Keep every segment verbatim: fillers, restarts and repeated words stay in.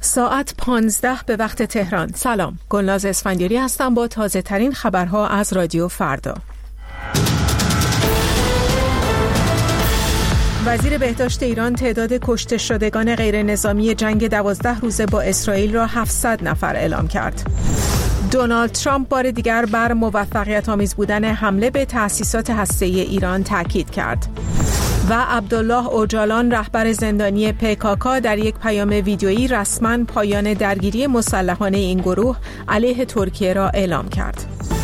ساعت پانزده به وقت تهران. سلام، گلناز اسفندیاری هستم با تازه ترین خبرها از رادیو فردا. وزیر بهداشت ایران تعداد کشته شدگان غیر نظامی جنگ دوازده روزه با اسرائیل را هفتصد نفر اعلام کرد. دونالد ترامپ بار دیگر بر موفقیت آمیز بودن حمله به تأسیسات هسته‌ای ایران تاکید کرد. و عبدالله اوجالان رهبر زندانی پیکاکا در یک پیام ویدیویی رسما پایان درگیری مسلحانه این گروه علیه ترکیه را اعلام کرد.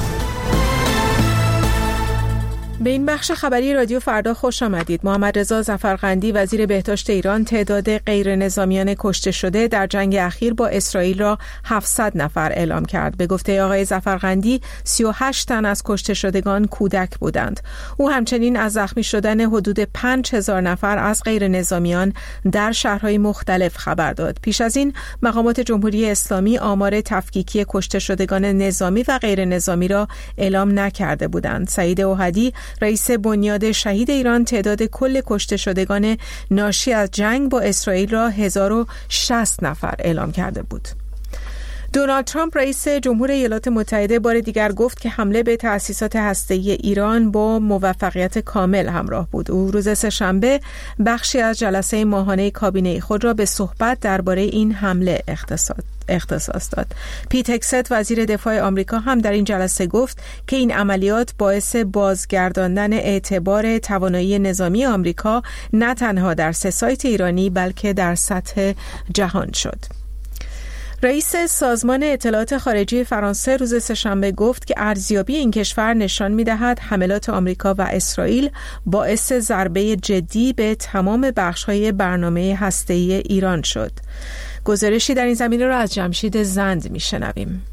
به این بخش خبری رادیو فردا خوش آمدید. محمد رضا ظفرقندی وزیر بهداشت ایران تعداد غیر نظامیان کشته شده در جنگ اخیر با اسرائیل را هفتصد نفر اعلام کرد. به گفته آقای ظفرقندی سی و هشت تن از کشته شدگان کودک بودند. او همچنین از زخمی شدن حدود پنج هزار نفر از غیر نظامیان در شهرهای مختلف خبر داد. پیش از این مقامات جمهوری اسلامی آمار تفکیکی کشته شدگان نظامی و غیر نظامی را اعلام نکرده بودند. سعید اوحدی رئیس بنیاد شهید ایران تعداد کل کشته شدگان ناشی از جنگ با اسرائیل را هزار و شصت نفر اعلام کرده بود. دونالد ترامپ رئیس جمهور ایالات متحده بار دیگر گفت که حمله به تأسیسات هسته‌ای ایران با موفقیت کامل همراه بود. او روز سه‌شنبه بخشی از جلسه ماهانه کابینه خود را به صحبت درباره این حمله اختصاص اختصاص داد. پیت هگست وزیر دفاع آمریکا هم در این جلسه گفت که این عملیات باعث بازگرداندن اعتبار توانایی نظامی آمریکا نه تنها در سه سایت ایرانی بلکه در سطح جهان شد. رئیس سازمان اطلاعات خارجی فرانسه روز سه‌شنبه گفت که ارزیابی این کشور نشان می‌دهد حملات آمریکا و اسرائیل باعث ضربه جدی به تمام بخش‌های برنامه هسته‌ای ایران شد. گزارشی در این زمینه را از جمشید زند می‌شنویم.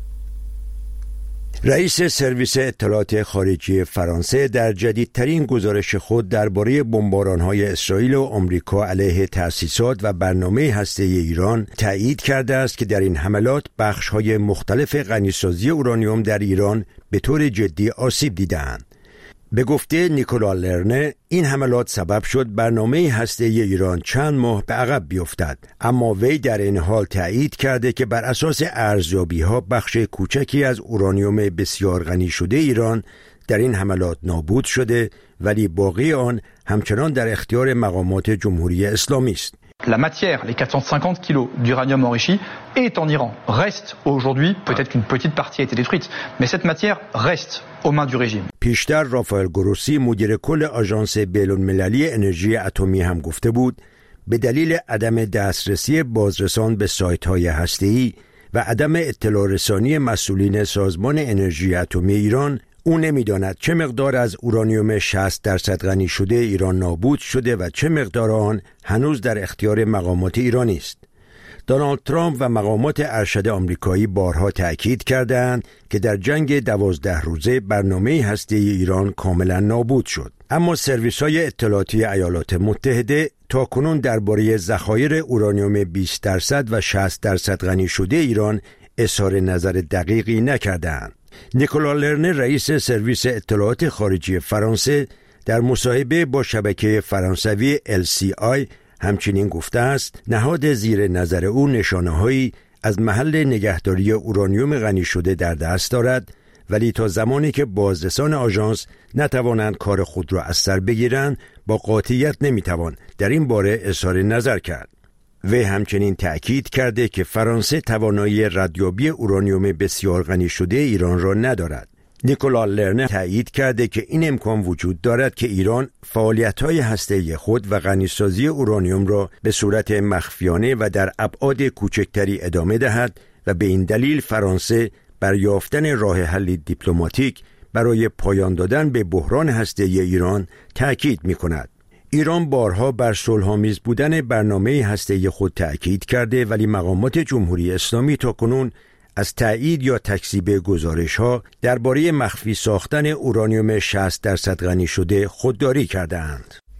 رئیس سرویس اطلاعات خارجی فرانسه در جدیدترین گزارش خود درباره بمباران‌های اسرائیل و آمریکا علیه تأسیسات و برنامه هسته‌ای ایران تایید کرده است که در این حملات بخش‌های مختلف غنیسازی اورانیوم در ایران به طور جدی آسیب دیده‌اند. به گفته نیکولا لرنه این حملات سبب شد برنامه هسته‌ای ایران چند ماه به عقب بیفتد، اما وی در این حال تایید کرده که بر اساس ارزیابی‌ها بخش کوچکی از اورانیوم بسیار غنی شده ایران در این حملات نابود شده ولی باقی آن همچنان در اختیار مقامات جمهوری اسلامی است. La matière, les quatre cent cinquante kilos d'uranium enrichi est en Iran, reste aujourd'hui, peut-être qu'une petite partie a été détruite, mais cette matière reste aux mains du régime. پیشتر رافائل گروسی مدیر کل آژانس بین‌المللی انرژی اتمی هم گفته بود به دلیل عدم دسترسی بازرسان به سایت‌های هسته‌ای و عدم اطلاع رسانی مسئولین سازمان انرژی اتمی ایران او نمی‌داند چه مقدار از اورانیوم شصت درصد غنی شده ایران نابود شده و چه مقدار آن هنوز در اختیار مقامات ایرانی است. دونالد ترامپ و مقامات ارشد آمریکایی بارها تأکید کردند که در جنگ دوازده روزه برنامه هسته‌ای ایران کاملا نابود شد. اما سرویس‌های اطلاعاتی ایالات متحده تاکنون درباره ذخایر اورانیوم بیست درصد و شصت درصد غنی شده ایران اظهار نظر دقیقی نکردند. نیکولا لرنه رئیس سرویس اطلاعات خارجی فرانسه در مصاحبه با شبکه فرانسوی ال سی آی همچنین گفته است نهاد زیر نظر او نشانه‌هایی از محل نگهداری اورانیوم غنی شده در دست دارد ولی تا زمانی که بازرسان آژانس نتوانند کار خود را از سر بگیرند با قاطعیت نمیتوان در این باره اظهار نظر کرد. وی همچنین تأکید کرده که فرانسه توانایی ردیابی اورانیوم بسیار غنی شده ایران را ندارد. نیکولا لرنه تأیید کرده که این امکان وجود دارد که ایران فعالیت‌های هسته‌ای خود و غنیسازی اورانیوم را به صورت مخفیانه و در ابعاد کوچکتری ادامه دهد و به این دلیل فرانسه بر یافتن راه حل دیپلماتیک برای پایان دادن به بحران هسته‌ای ایران تأکید می‌کند. ایران بارها بر صلح‌آمیز بودن برنامه هسته‌ای خود تأکید کرده ولی مقامات جمهوری اسلامی تاکنون از تایید یا تکذیب گزارش‌ها درباره مخفی ساختن اورانیوم شصت درصد غنی شده خودداری کرده‌اند.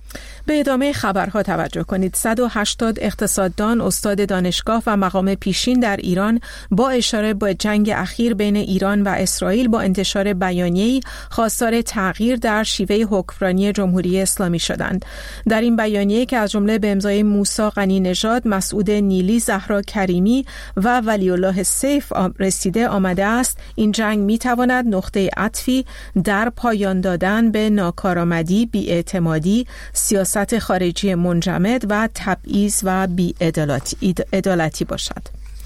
به ادامه خبرها توجه کنید. صد و هشتاد اقتصاددان، استاد دانشگاه و مقام پیشین در ایران با اشاره به جنگ اخیر بین ایران و اسرائیل با انتشار بیانیه‌ای خواستار تغییر در شیوه حکمرانی جمهوری اسلامی شدند. در این بیانیه که از جمله به امضای موسی غنی نژاد، مسعود نیلی، زهرا کریمی و ولی الله سیف رسیده آمده است این جنگ می‌تواند نقطه عطفی در پایان دادن به ناکارآمدی، بی‌اعتمادی، سیاست خارجی منجمد و تبعیض و بی‌عدالتی باشد.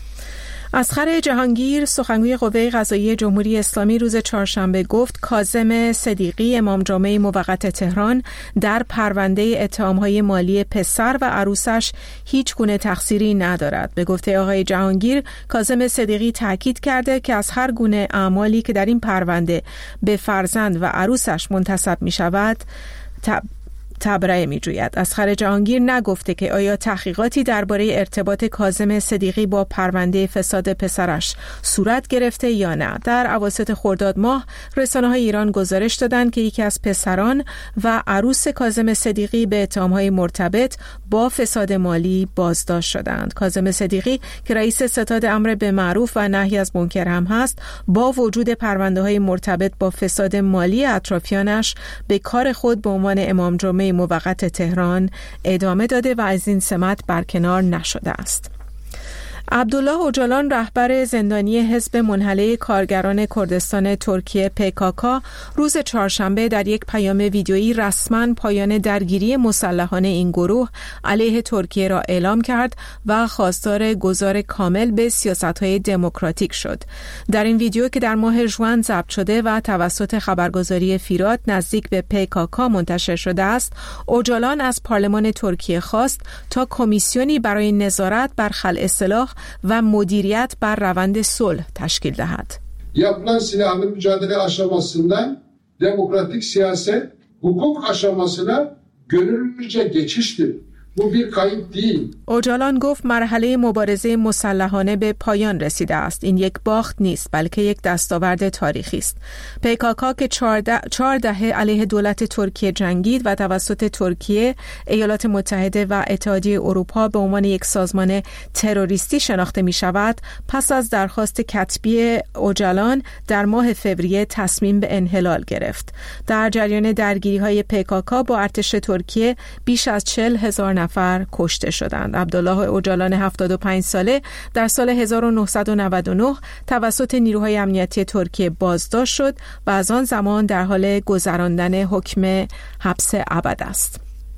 اصغر جهانگیر، سخنگوی قوه قضاییه جمهوری اسلامی، روز چهارشنبه گفت کاظم صدیقی، امام جامع موقت تهران، در پرونده اتهام‌های مالی پسر و عروسش هیچ گونه تقصیری ندارد. به گفته آقای جهانگیر، کاظم صدیقی تاکید کرده که از هر گونه اعمالی که در این پرونده به فرزند و عروسش منتسب می‌شود تب... تبرئه می‌جوید. اصغر جهانگیر نگفته که آیا تحقیقاتی درباره ارتباط کاظم صدیقی با پرونده فساد پسرش صورت گرفته یا نه. در اواسط خرداد ماه رسانه‌های ایران گزارش دادند که یکی از پسران و عروس کاظم صدیقی به اتهام‌های مرتبط با فساد مالی بازداشت شدند. کاظم صدیقی که رئیس ستاد امر به معروف و نهی از منکر هم هست، با وجود پرونده‌های مرتبط با فساد مالی اطرافیانش به کار خود به عنوان امام جمعه موقت تهران ادامه داده و از این سمت برکنار نشده است. عبدالله اوجالان، رهبر زندانی حزب منحله کارگران کردستان ترکیه پی کا کا، روز چهارشنبه در یک پیام ویدیویی رسما پایان درگیری مسلحانه این گروه علیه ترکیه را اعلام کرد و خواستار گذار کامل به سیاست‌های دموکراتیک شد. در این ویدیو که در ماه ژوئن ضبط شده و توسط خبرگزاری فیرات نزدیک به پی کا کا منتشر شده است، اوجالان از پارلمان ترکیه خواست تا کمیسیونی برای نظارت بر خلع سلاح و مدیریت بر روند صلح تشکیل دهد. Yapılan silahlı mücadele aşamasından demokratik siyaset, hukuk aşamasına gönüllüce geçiştir. Bu bir kayıp değil. اوجالان گفت مرحله مبارزه مسلحانه به پایان رسیده است. این یک باخت نیست بلکه یک دستاورد تاریخی است. پی کا کا که چهار دهه علیه دولت ترکیه جنگید و توسط ترکیه، ایالات متحده و اتحادیه اروپا به عنوان یک سازمان تروریستی شناخته می شود، پس از درخواست کتبی اوجالان در ماه فوریه تصمیم به انحلال گرفت. در جریان درگیری های پی کا کا با ارتش ترکیه بیش از چهل هزار نفر کشته شدند. عبدالله اوجالان هفتاد و پنج ساله در سال هزار و نهصد و نود و نه توسط نیروهای امنیتی ترکیه بازداشت شد و از آن زمان در حال گذراندن حکم حبس ابد است.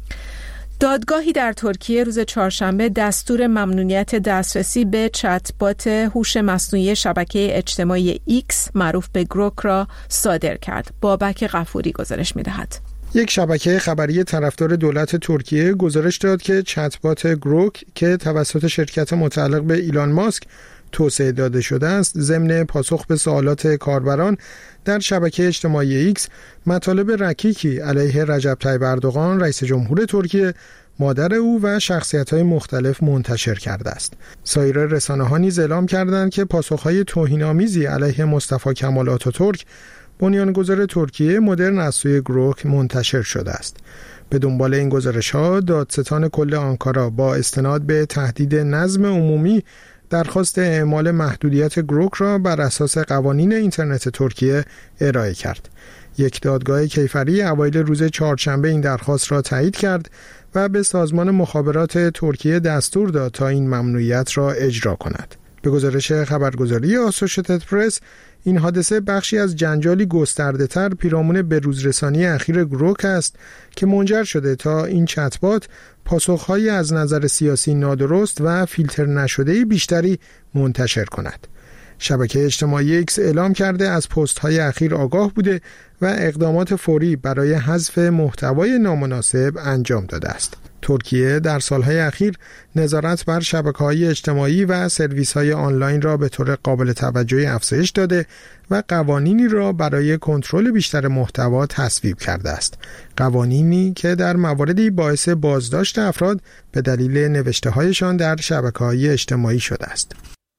دادگاهی در ترکیه روز چهارشنبه دستور ممنوعیت دسترسی به چت بات هوش مصنوعی شبکه اجتماعی ایکس معروف به گروک را صادر کرد. بابک غفوری گزارش می‌دهد. یک شبکه خبری طرفدار دولت ترکیه گزارش داد که چتبات گروک که توسط شرکت متعلق به ایلان ماسک توسعه داده شده است، ضمن پاسخ به سوالات کاربران در شبکه اجتماعی ایکس مطالب رکیکی علیه رجب طیب اردوغان رئیس جمهور ترکیه، مادر او و شخصیت‌های مختلف منتشر کرده است. سایر رسانه‌ها نیز اعلام کردند که پاسخ‌های توهین‌آمیزی علیه مصطفی کمال آتاتورک، بنیانگذار ترکیه مدرن از سوی گروک منتشر شده است. به دنبال این گزارش‌ها، دادستان کل آنکارا با استناد به تهدید نظم عمومی درخواست اعمال محدودیت گروک را بر اساس قوانین اینترنت ترکیه ارائه کرد. یک دادگاه کیفری اوایل روز چهارشنبه این درخواست را تایید کرد و به سازمان مخابرات ترکیه دستور داد تا این ممنوعیت را اجرا کند. به گزارش خبرگزاری آسوشیتد پرس، این حادثه بخشی از جنجالی گسترده‌تر پیرامون بروزرسانی اخیر گروک است که منجر شده تا این چتبات پاسخ‌هایی از نظر سیاسی نادرست و فیلتر نشده بیشتری منتشر کند. شبکه اجتماعی ایکس اعلام کرده از پست‌های اخیر آگاه بوده و اقدامات فوری برای حذف محتوای نامناسب انجام داده است. ترکیه در سالهای اخیر نظارت بر شبکه‌های اجتماعی و سرویس‌های آنلاین را به طور قابل توجهی افزایش داده و قوانینی را برای کنترل بیشتر محتوا تصویب کرده است. قوانینی که در مواردی باعث بازداشت افراد به دلیل نوشته‌هایشان در شبکه‌های اجتماعی شده است.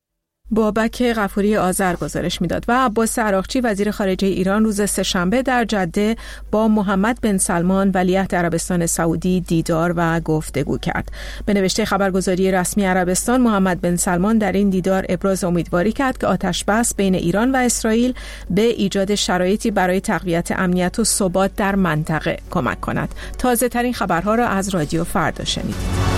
بابک غفوری آذر گزارش میداد. و عباس عراقچی وزیر خارجه ایران روز سه‌شنبه در جده با محمد بن سلمان ولیعهد عربستان سعودی دیدار و گفتگو کرد. به نوشته خبرگزاری رسمی عربستان، محمد بن سلمان در این دیدار ابراز امیدواری کرد که آتش‌بس بین ایران و اسرائیل به ایجاد شرایطی برای تقویت امنیت و ثبات در منطقه کمک کند. تازه ترین خبرها را از رادیو فردا شنید.